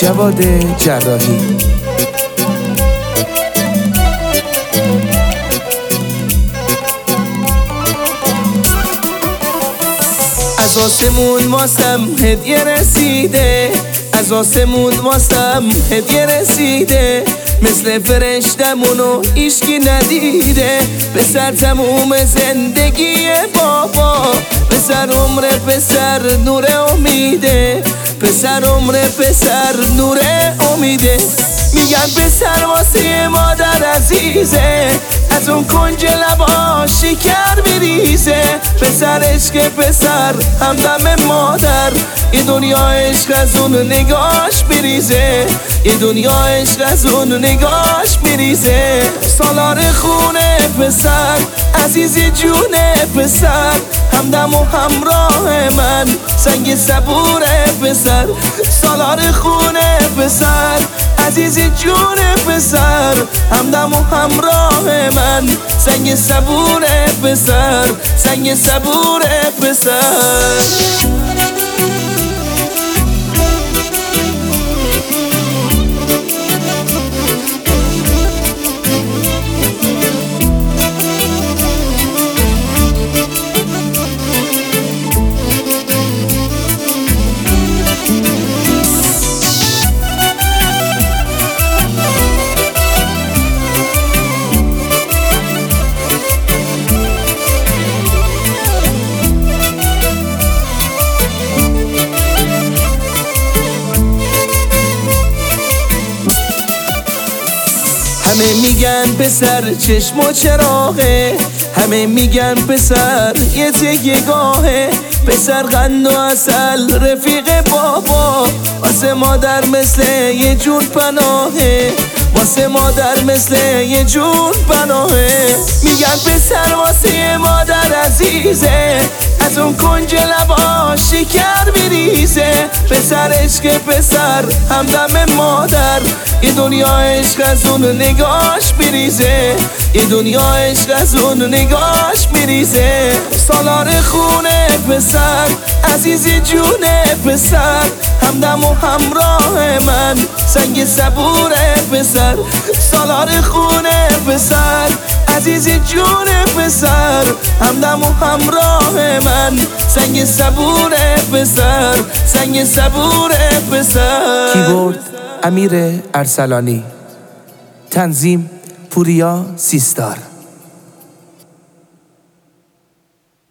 جواد جراحی. از آسمون واسم هدیه رسیده، از آسمون واسم هدیه رسیده، مثل فرشتمونو هیچکی ندیده. پسر تموم زندگی بابا، پسر عمر پسر نور امیده، پسر عمر پسر نور امیده. میگن پسر واسه مادر عزیزه، از اون کنج لباش شکر میریزه. پسر عشق پسر همدم مادر، یه دنیا عشق از اون نگاش میریزه، یه دنیا عشق از اون نگاش میریزه. سالار خونه پسر، عزیزی جونه پسر، همدم و همراه من، سنگ صبور پسر. سالار خونه پسر، عزیزی جون پسر، همدم و همراه من، سنگ صبور پسر، سنگ صبور پسر. همه میگن پسر چشم و چراغه، همه میگن پسر یه تکیه گاهه. پسر قند و عسل رفیق بابا، واسه مادر مثل یه جون پناهه، واسه مادر مثل یه جون پناهه. میگن پسر واسه مادر عزیزه، از اون کنج لباش شکر میریزه. پسر عشق پسر همدم مادر، یه دنیا عشق از اون نگاش میریزه، یه دنیا عشق از اون نگاش میریزه. سالار خونه پسر، عزیزی جونه پسر، همدم و همراه من، سنگ صبور پسر. سالار خونه پسر، عزیزی جون پسر، همدم و همراه من، سنگ صبور پسر، سنگ صبور پسر. کیبورد امیر ارسلانی، تنظیم پوریا سیستار.